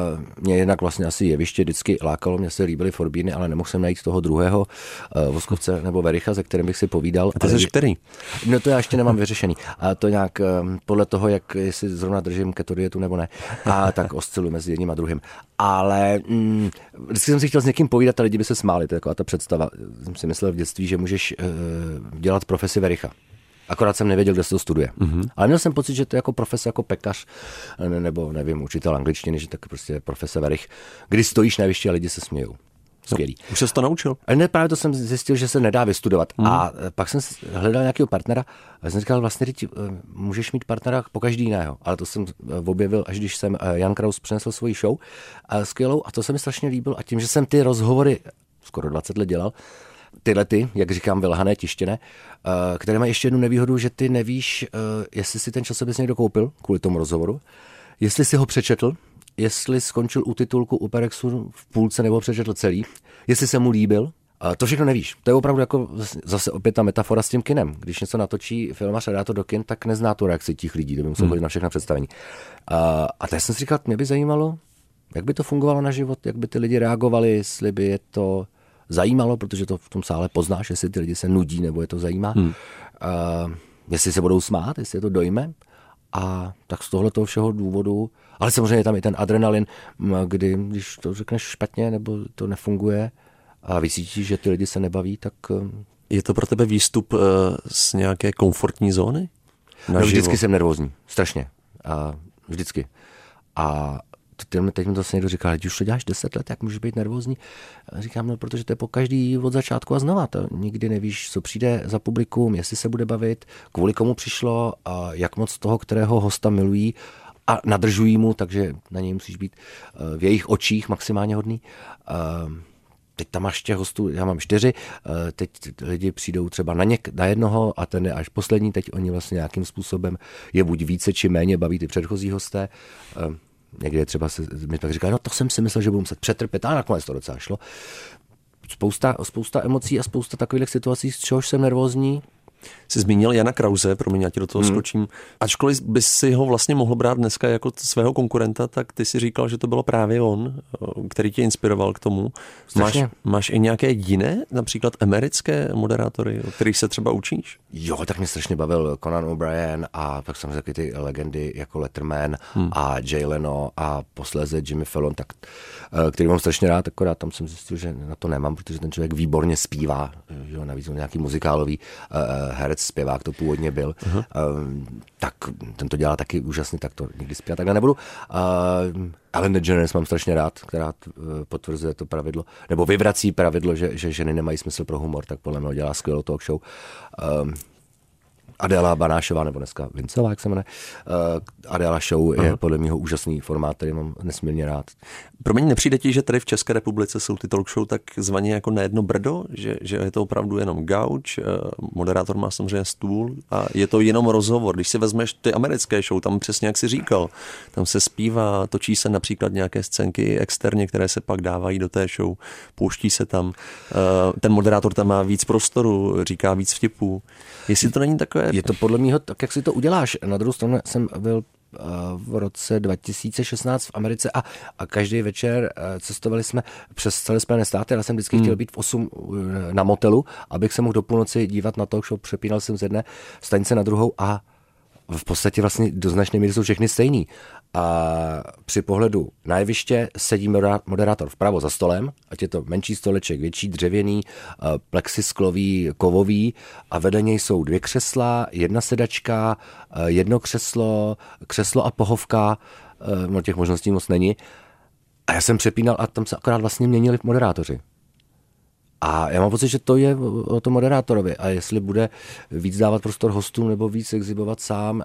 mě jednak vlastně asi jeviště vždycky lákalo, mě se líbily Forbíny, ale nemohl jsem najít toho druhého uh, Voskovce nebo Vericha, se kterým bych si povídal. A ty jsi který? No to já ještě nemám vyřešený. A to nějak um, podle toho, jak jestli zrovna držím keto dietu nebo ne, a tak osciluji mezi jedním a druhým. Ale mm, vždycky jsem si chtěl s někým povídat a lidi by se smáli. To je taková ta představa. Jsem si myslel v dětství, že můžeš uh, dělat profesi Vericha. Akorát jsem nevěděl, kde se to studuje. Mm-hmm. Ale měl jsem pocit, že to je jako profese, jako pekař, nebo nevím, učitel angličtiny, že tak prostě profese Verich, kdy stojíš na jevišti a lidi se smějou. Skvělý. No, už jsi to naučil? Ale ne, právě to jsem zjistil, že se nedá vystudovat. Mm. A pak jsem hledal nějakého partnera a jsem říkal, vlastně ty můžeš mít partnera po každý jiného. Ale to jsem objevil, až když jsem Jan Kraus přinesl svoji show a skvělou a to se mi strašně líbilo. A tím, že jsem ty rozhovory skoro dvacet let dělal, tyhle ty, jak říkám, vylhané, tištěné, které mají ještě jednu nevýhodu, že ty nevíš, jestli si ten časopis někdo koupil kvůli tomu rozhovoru, jestli si ho přečetl, jestli skončil u titulku u Perexu v půlce nebo přečetl celý, jestli se mu líbil. To všechno nevíš. To je opravdu jako zase opět ta metafora s tím kinem. Když něco natočí filmař a dá to do kin, tak nezná tu reakci těch lidí, to by musel chodit hmm. na všechna představení. A, a teď jsem si říkal, mě by zajímalo, jak by to fungovalo na život, jak by ty lidi reagovali, jestli by je to zajímalo, protože to v tom sále poznáš, jestli ty lidi se nudí, nebo je to zajímá. Hmm. Uh, jestli se budou smát, jestli je to dojme. A tak z tohle toho všeho důvodu, ale samozřejmě je tam i ten adrenalin, kdy když to řekneš špatně, nebo to nefunguje, a vycítíš, že ty lidi se nebaví, tak... Je to pro tebe výstup uh, z nějaké komfortní zóny? No, vždycky jsem nervózní, strašně. A vždycky. A teď mi to se někdo říká, že už to děláš deset let, jak můžeš být nervózní? A říkám, no, protože to je po každý od začátku a znova. To nikdy nevíš, co přijde za publikum, jestli se bude bavit, kvůli komu přišlo, a jak moc toho, kterého hosta milují a nadržují mu, takže na něj musíš být v jejich očích maximálně hodný. Teď tam máš těch hostů, já mám čtyři, teď lidi přijdou třeba na, něk, na jednoho a ten je až poslední, teď oni vlastně nějakým způsobem je buď více či méně baví ty předchozí hosté. Někdy třeba se mi tak říká, no to jsem si myslel, že budu muset přetrpět, a nakonec to docela šlo. Spousta, spousta emocí a spousta takových situací, z čehož jsem nervózní. Jsi zmínil Jana Krause, promiň, já ti do toho hmm. skočím. Ačkoliv bys si ho vlastně mohl brát dneska jako svého konkurenta, tak ty si říkal, že to bylo právě on, který tě inspiroval k tomu. Máš, máš i nějaké jiné, například americké moderátory, o kterých se třeba učíš? Jo, tak mě strašně bavil Conan O'Brien a pak samozřejmě taky ty legendy jako Letterman hmm. a Jay Leno a posléze Jimmy Fallon, tak, který mám strašně rád, akorát tam jsem zjistil, že na to nemám, protože ten člověk výborně zpívá, jo, navíc on nějaký muzikálový herec, zpěvák to původně byl, uh-huh. uh, tak ten to dělá taky úžasně, tak to nikdy zpívat takhle nebudu. Uh, Ellen DeGeneres mám strašně rád, která uh, potvrzuje to pravidlo, nebo vyvrací pravidlo, že, že ženy nemají smysl pro humor, tak podle mě dělá skvělou talk show. Uh, Adéla Banášová, nebo dneska Vincová, jak se jmenuje. Uh, Adéla Show je Aha. podle mého úžasný formát, který mám nesmírně rád. Promiň, nepřijde ti, že tady v České republice jsou ty talk show tak zvaně jako na jedno brdo, že, že je to opravdu jenom gauč, uh, moderátor má samozřejmě stůl a je to jenom rozhovor. Když si vezmeš ty americké show, tam přesně jak jsi říkal, tam se zpívá, točí se například nějaké scénky externě, které se pak dávají do té show, pouští se tam. Uh, ten moderátor tam má víc prostoru, říká víc vtipů. Jestli to není takové... Je to podle mého tak, jak si to uděláš. Na druhou stranu jsem byl v roce dva tisíce šestnáct v Americe a, a každý večer cestovali jsme přes celé Spojené státy. Já jsem vždycky hmm. chtěl být v osm na motelu, abych se mohl do půlnoci dívat na talk show. Přepínal jsem z jedné stanice na druhou a v podstatě vlastně do značné míry jsou všechny stejný. A při pohledu na jeviště sedí moderátor vpravo za stolem, ať je to menší stoleček, větší dřevěný, plexisklový, kovový a vedle něj jsou dvě křesla, jedna sedačka, jedno křeslo, křeslo a pohovka, no těch možností moc není. A já jsem přepínal a tam se akorát vlastně měnili moderátoři. A já mám pocit, že to je o tom moderátorovi a jestli bude víc dávat prostor hostům nebo víc exhibovat sám,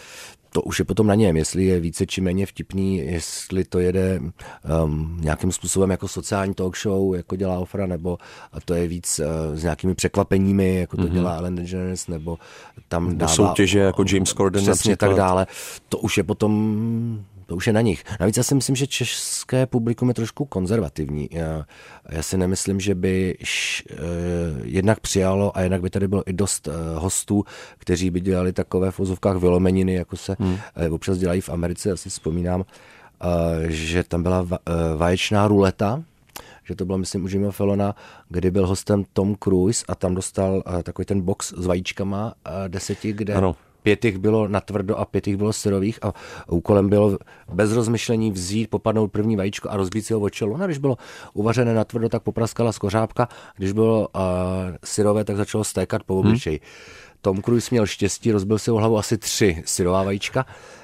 to už je potom na něm, jestli je více či méně vtipný, jestli to jede um, nějakým způsobem jako sociální talk show, jako dělá Ofra, nebo to je víc uh, s nějakými překvapeními, jako to mm-hmm. dělá Ellen DeGeneres, nebo tam nebo dává... soutěže jako James Corden přesně tak dále. To už je potom... To už je na nich. Navíc já si myslím, že české publikum je trošku konzervativní. Já, já si nemyslím, že by š, eh, jednak přijalo a jednak by tady bylo i dost eh, hostů, kteří by dělali takové v ozovkách vylomeniny, jako se hmm. eh, občas dělají v Americe. Já si vzpomínám, eh, že tam byla va, eh, vaječná ruleta, že to bylo, myslím, u Jimmyho Fallona, kdy byl hostem Tom Cruise a tam dostal eh, takový ten box s vajíčkama eh, deseti, kde... Ano. Pět jich bylo natvrdo a pět jich bylo syrových a úkolem bylo bez rozmyšlení vzít, popadnout první vajíčko a rozbít si ho o čelo. No, když bylo uvařené natvrdo, tak popraskala skořápka, když bylo uh, syrové, tak začalo stékat po obličeji. Hmm. Tom Cruise měl štěstí, rozbil si o hlavu asi tři syrová vajíčka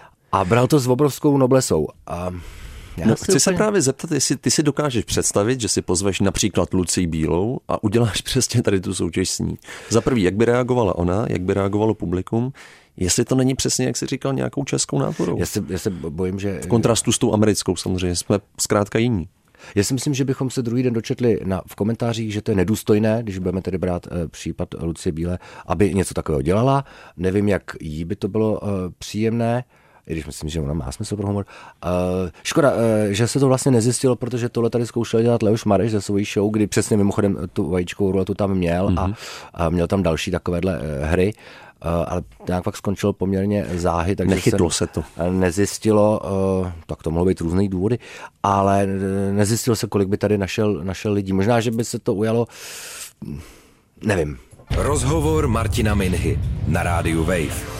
a bral to s obrovskou noblesou. A Já no, chci úplně... se právě zeptat, jestli ty si dokážeš představit, že si pozveš například Lucii Bílou a uděláš přesně tady tu soutěž s ní. Za prvý, jak by reagovala ona, jak by reagovalo publikum, jestli to není přesně, jak jsi říkal, nějakou českou náturou. Já se, já se bojím, že... V kontrastu s tou americkou samozřejmě, jsme zkrátka jiní. Já si myslím, že bychom se druhý den dočetli na, v komentářích, že to je nedůstojné, když budeme tedy brát e, případ Lucie Bílé, aby něco takového dělala. Nevím, jak jí by to bylo e, příjemné, i když myslím, že ona má smysl pro humor. Uh, škoda, uh, že se to vlastně nezjistilo, protože tohle tady zkoušel dělat Leoš Mareš ze svojí show, kdy přesně mimochodem tu vajíčkovou ruletu tam měl mm-hmm. a, a měl tam další takovéhle uh, hry. Uh, ale nějak pak skončilo poměrně záhy, takže nechytlo se to. Nezjistilo, uh, tak to mohlo být různý důvody, ale nezjistilo se, kolik by tady našel, našel lidí. Možná, že by se to ujalo, nevím. Rozhovor Martina Minhy na rádiu Wave.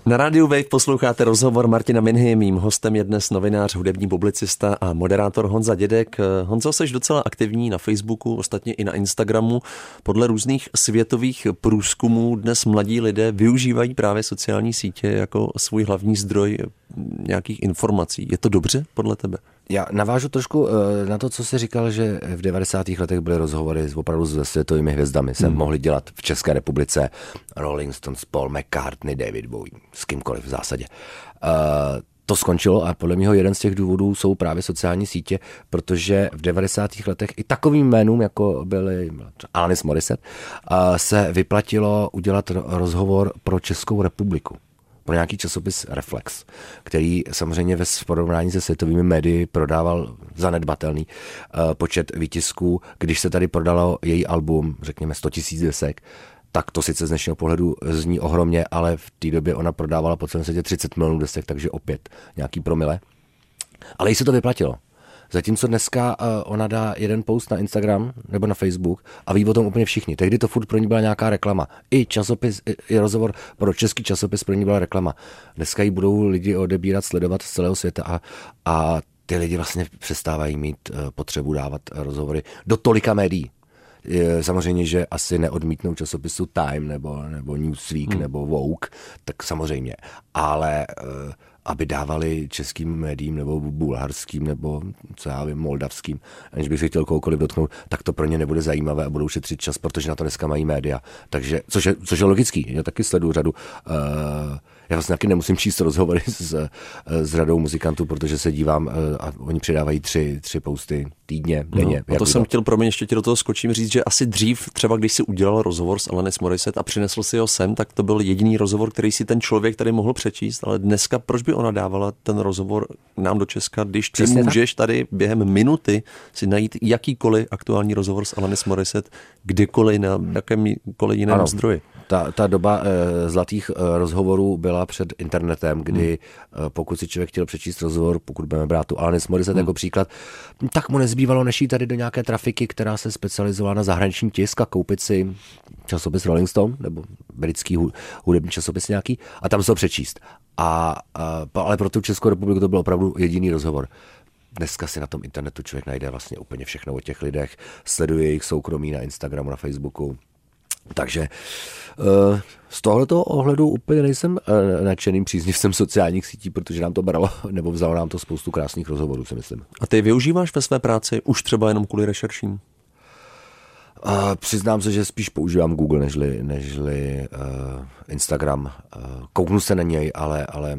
Na rádiu Wave posloucháte rozhovor Martina Minhy. Mým hostem je dnes novinář, hudební publicista a moderátor Honza Dědek. Honzo, seš docela aktivní na Facebooku, ostatně i na Instagramu. Podle různých světových průzkumů dnes mladí lidé využívají právě sociální sítě jako svůj hlavní zdroj nějakých informací. Je to dobře podle tebe? Já navážu trošku na to, co jsi říkal, že v devadesátých letech byly rozhovory opravdu se světovými hvězdami. Se hmm. mohli dělat v České republice Rolling Stones, Paul McCartney, David Bowie, s kýmkoliv v zásadě. Uh, to skončilo a podle mého jeden z těch důvodů jsou právě sociální sítě, protože v devadesátých letech i takovým jménům, jako byly Alanis Morissette, uh, se vyplatilo udělat rozhovor pro Českou republiku. Pro nějaký časopis Reflex, který samozřejmě ve porovnání se světovými médii prodával zanedbatelný uh, počet výtisků. Když se tady prodalo její album, řekněme sto tisíc desek, tak to sice z dnešního pohledu zní ohromně, ale v té době ona prodávala po celém světě třicet milionů desek, takže opět nějaký promile. Ale jí se to vyplatilo. Zatímco dneska uh, ona dá jeden post na Instagram nebo na Facebook a ví o tom úplně všichni. Tehdy to furt pro ní byla nějaká reklama. I časopis, i, i rozhovor pro český časopis pro ní byla reklama. Dneska ji budou lidi odebírat, sledovat z celého světa a, a ty lidi vlastně přestávají mít uh, potřebu dávat uh, rozhovory do tolika médií. Je, samozřejmě, že asi neodmítnou časopisu Time nebo, nebo Newsweek hmm. nebo Vogue, tak samozřejmě. Ale uh, aby dávali českým médiím nebo bulharským nebo co já vím, moldavským, aniž bych si chtěl kohokoliv dotknout, tak to pro ně nebude zajímavé a budou šetřit čas, protože na to dneska mají média. Takže, což je, což je logický, já taky sleduju řadu. Uh, já vlastně taky nemusím číst rozhovory s, s řadou muzikantů, protože se dívám uh, a oni přidávají tři, tři posty týdně, denně. No, a to jsem chtěl, promiň, ještě ti do toho skočím říct, že asi dřív, třeba když si udělal rozhovor s Alanis Morissette a přinesl si ho sem, tak to byl jediný rozhovor, který si ten člověk tady mohl přečíst, ale dneska proč by ona dávala ten rozhovor nám do Česka, když ty Přesně můžeš tak? tady během minuty si najít jakýkoliv aktuální rozhovor s Alanis Morissette kdykoliv na jakémkoliv jiném ano. zdroji. Ta, ta doba e, zlatých e, rozhovorů byla před internetem, kdy hmm. e, pokud si člověk chtěl přečíst rozhovor, pokud budeme brát tu Alanis Morissette hmm. jako příklad, tak mu nezbývalo než jít tady do nějaké trafiky, která se specializovala na zahraniční tisk a koupit si časopis Rolling Stone nebo britský hudební časopis nějaký a tam se ho přečíst. A, a, ale pro tu Českou republiku to byl opravdu jediný rozhovor. Dneska si na tom internetu člověk najde vlastně úplně všechno o těch lidech, sleduje jejich soukromí na Instagramu, na Facebooku. Takže z tohoto ohledu úplně nejsem nadšeným příznivcem sociálních sítí, protože nám to bralo, nebo vzalo nám to spoustu krásných rozhovorů, si myslím. A ty využíváš ve své práci už třeba jenom kvůli rešerším? Uh, přiznám se, že spíš používám Google nežli, nežli uh, Instagram. Uh, kouknu se na něj, ale, ale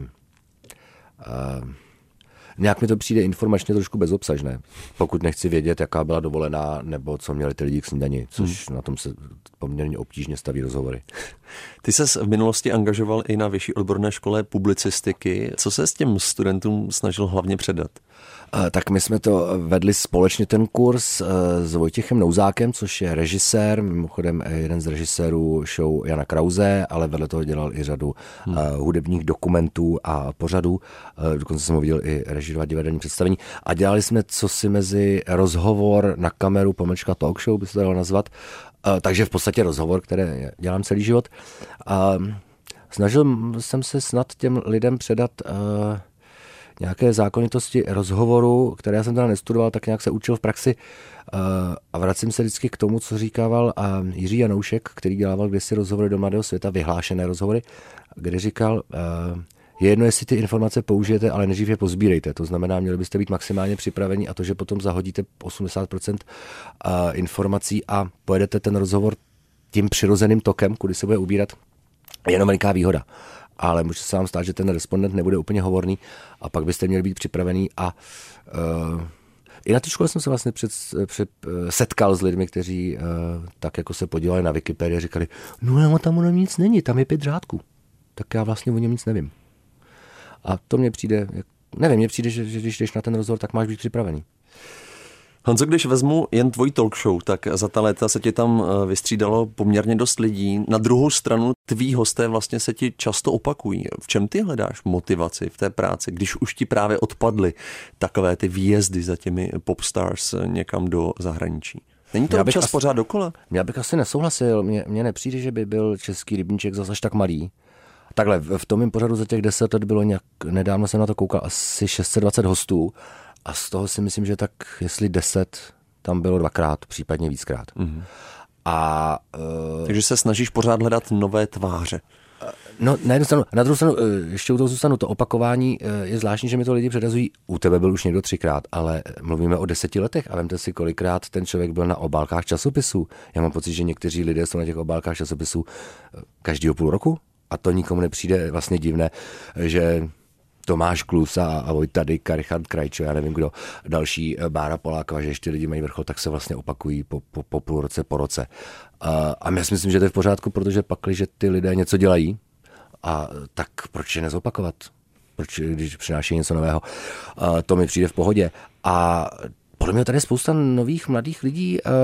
uh, nějak mi to přijde informačně trošku bezobsažné, pokud nechci vědět, jaká byla dovolená, nebo co měli ty lidi k snídani, což hmm. na tom se poměrně obtížně staví rozhovory. Ty ses v minulosti angažoval i na vyšší odborné škole publicistiky. Co se s těm studentům snažil hlavně předat? Tak my jsme to vedli společně ten kurz s Vojtěchem Nouzákem, což je režisér, mimochodem jeden z režisérů show Jana Krause, ale vedle toho dělal i řadu hmm. hudebních dokumentů a pořadů. Dokonce jsem ho viděl i režírovat divadelní představení. A dělali jsme cosi mezi rozhovor na kameru, pomlčka talk show, by se to dalo nazvat. Takže v podstatě rozhovor, který dělám celý život. Snažil jsem se snad těm lidem předat nějaké zákonitosti rozhovoru, které já jsem teda nestudoval, tak nějak se učil v praxi a vracím se vždycky k tomu, co říkával Jiří Janoušek, který dělával kdysi rozhovory do Mladého světa, vyhlášené rozhovory, kde říkal, je jedno, jestli ty informace použijete, ale nejdřív je pozbírejte. To znamená, měli byste být maximálně připraveni a to, že potom zahodíte osmdesát procent informací a pojedete ten rozhovor tím přirozeným tokem, kudy se bude ubírat, je jenom veliká výhoda. Ale může se vám stát, že ten respondent nebude úplně hovorný a pak byste měli být připravený a uh, i na té škole jsem se vlastně před, před, setkal s lidmi, kteří uh, tak jako se podívali na Wikipedii, říkali, no ale tam ono nic není, tam je pět řádků. Tak já vlastně o něm nic nevím. A to mně přijde, nevím, mně přijde, že, že když jdeš na ten rozhovor, tak máš být připravený. Honzo, když vezmu jen tvojí talk show, tak za ta léta se ti tam vystřídalo poměrně dost lidí. Na druhou stranu tví hosté vlastně se ti často opakují. V čem ty hledáš motivaci v té práci, když už ti právě odpadly takové ty výjezdy za těmi popstars někam do zahraničí? Není to občas asi, pořád dokola? Já bych asi nesouhlasil. Mně, mně nepřijde, že by byl český rybníček zase až tak malý. takhle, v tom mým pořadu za těch deset let bylo nějak, nedávno jsem na to koukal, asi šest set dvacet hostů a z toho si myslím, že tak jestli deset tam bylo dvakrát, případně víckrát. Mm-hmm. A, uh, Takže se snažíš pořád hledat nové tváře. No, na jednu stranu, na druhou stranu, ještě u toho zůstanu, to opakování je zvláštní, že mi to lidi předazují, u tebe byl už někdo třikrát, ale mluvíme o deseti letech a vemte si, kolikrát ten člověk byl na obálkách časopisů. Já mám pocit, že někteří lidé jsou na těch obálkách časopisů každýho půl roku a to nikomu nepřijde vlastně divné, že Tomáš Klusa a Vojta Dyka, Richard Krajčo, já nevím kdo, další, Bára Poláková, že ještě lidi mají vrchol, tak se vlastně opakují po, po, po půl roce, po roce. A, a já si myslím, že to je v pořádku, protože pakli, že ty lidé něco dělají, a tak proč je nezopakovat? Proč, když přináší něco nového? A to mi přijde v pohodě. A podle mě tady je spousta nových mladých lidí. A, a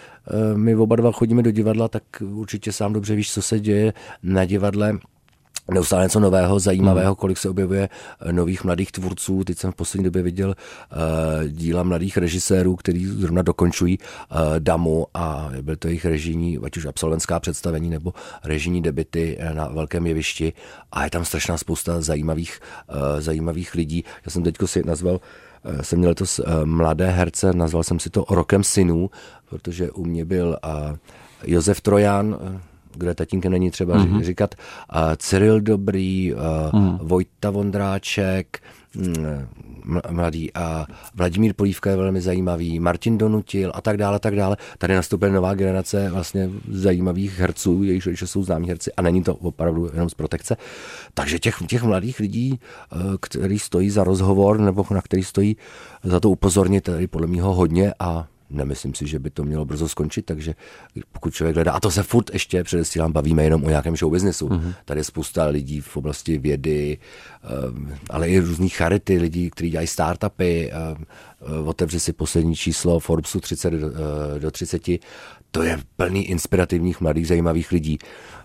my oba dva chodíme do divadla, tak určitě sám dobře víš, co se děje na divadle. Neustále něco nového, zajímavého, kolik se objevuje nových mladých tvůrců. Teď jsem v poslední době viděl uh, díla mladých režisérů, kteří zrovna dokončují uh, Damu a byl to jejich režijní, ať už absolventská představení nebo režijní debuty na velkém jevišti. A je tam strašná spousta zajímavých, uh, zajímavých lidí. Já jsem teďko si nazval uh, jsem měl letos uh, mladé herce, nazval jsem si to Rokem synů, protože u mě byl uh, Josef Trojan, uh, kde tatínka není třeba mm-hmm. říkat, uh, Cyril Dobrý, uh, mm. Vojta Vondráček, um, mladý a Vladimír Polívka je velmi zajímavý, Martin Donutil a tak dále, tak dále. Tady nastoupila nová generace vlastně zajímavých herců, jejichž rodiče jsou známí herci a není to opravdu jenom z protekce. Takže těch, těch mladých lidí, uh, který stojí za rozhovor nebo na který stojí za to upozornit, tady podle mého hodně a nemyslím si, že by to mělo brzo skončit, takže pokud člověk hledá, a to se furt ještě předesílám, bavíme jenom o nějakém showbiznesu. Mm-hmm. Tady je spousta lidí v oblasti vědy, ale i různých charity, lidí, kteří dělají startupy, otevři si poslední číslo Forbesu třicet do třiceti, to je plný inspirativních, mladých, zajímavých lidí,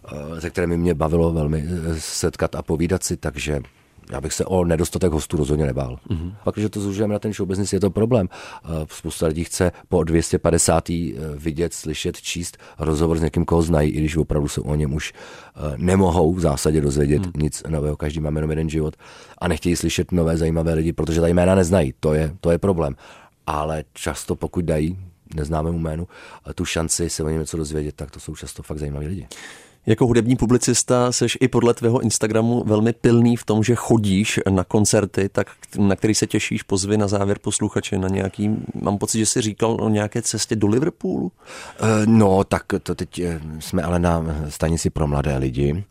se kterými mě bavilo velmi setkat a povídat si, takže já bych se o nedostatek hostů rozhodně nebál. Mm-hmm. Pak, když to zúžujeme na ten showbusiness, je to problém. Spousta lidí chce po dvě stě padesátý vidět, slyšet, číst rozhovor s někým, koho znají, i když opravdu se o něm už nemohou v zásadě dozvědět mm. nic nového. Každý máme jenom jeden život a nechtějí slyšet nové zajímavé lidi, protože ta jména neznají. To je, to je problém. Ale často, pokud dají neznámému jménu tu šanci se o něm něco dozvědět, tak to jsou často fakt zajímaví lidi. Jako hudební publicista seš i podle tvého Instagramu velmi pilný v tom, že chodíš na koncerty, tak na který se těšíš, pozvy na závěr posluchače na nějaký, mám pocit, že jsi říkal o nějaké cestě do Liverpoolu? No, tak to teď jsme ale na stanici pro mladé lidi,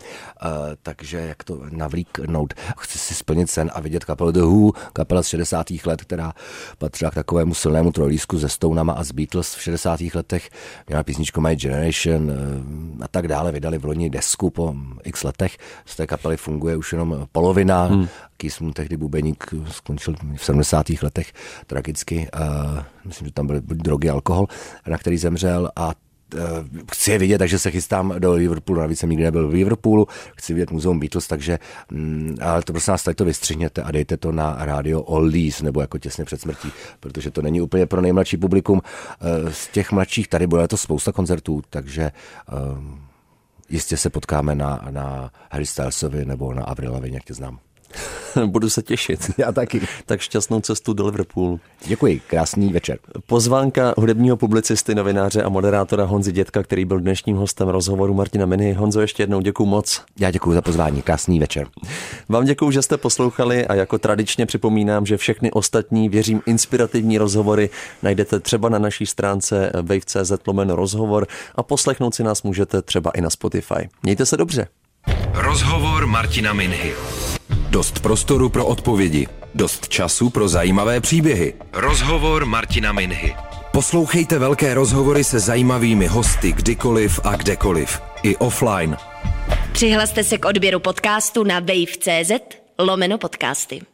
takže jak to navlíknout, chci si splnit sen a vidět kapelu The Who, kapela z šedesátých let, která patřila k takovému silnému trojlístku se Stonama a z Beatles v šedesátých letech, měla písničku My Generation a tak dále, vydali v loni desku po x letech. Z té kapely funguje už jenom polovina. Hmm. Keith Moon, tehdy bubeník, skončil v sedmdesátých letech tragicky. Uh, myslím, že tam byly drogy, alkohol, na který zemřel a uh, chci je vidět, takže se chystám do Liverpoolu. Navíc jsem nikdy nebyl v Liverpoolu. Chci vidět muzeum Beatles, takže um, ale to prosím nás tady to vystřihněte a dejte to na rádio Oldies, nebo jako těsně před smrtí, protože to není úplně pro nejmladší publikum. Uh, z těch mladších tady bude to spousta koncertů, takže uh, jistě se potkáme na, na Harry Stylesovi nebo na Avril Lavigne, jak tě znám. Budu se těšit. Já taky. Tak šťastnou cestu do Liverpoolu. Děkuji, krásný večer. Pozvánka hudebního publicisty, novináře a moderátora Honzy Dětka, který byl dnešním hostem rozhovoru Martina Minhy. Honzo, ještě jednou děkuju moc. Já děkuju za pozvání, krásný večer. Vám děkuju, že jste poslouchali a jako tradičně připomínám, že všechny ostatní, věřím, inspirativní rozhovory najdete třeba na naší stránce wave tečka cé zet lomeno rozhovor a poslechnout si nás můžete třeba i na Spotify. Mějte se dobře. Rozhovor Martina Minhy. Dost prostoru pro odpovědi, dost času pro zajímavé příběhy. Rozhovor Martina Minhy. Poslouchejte velké rozhovory se zajímavými hosty kdykoliv a kdekoliv. I offline. Přihlaste se k odběru podcastu na wave tečka cé zet lomeno podcasty.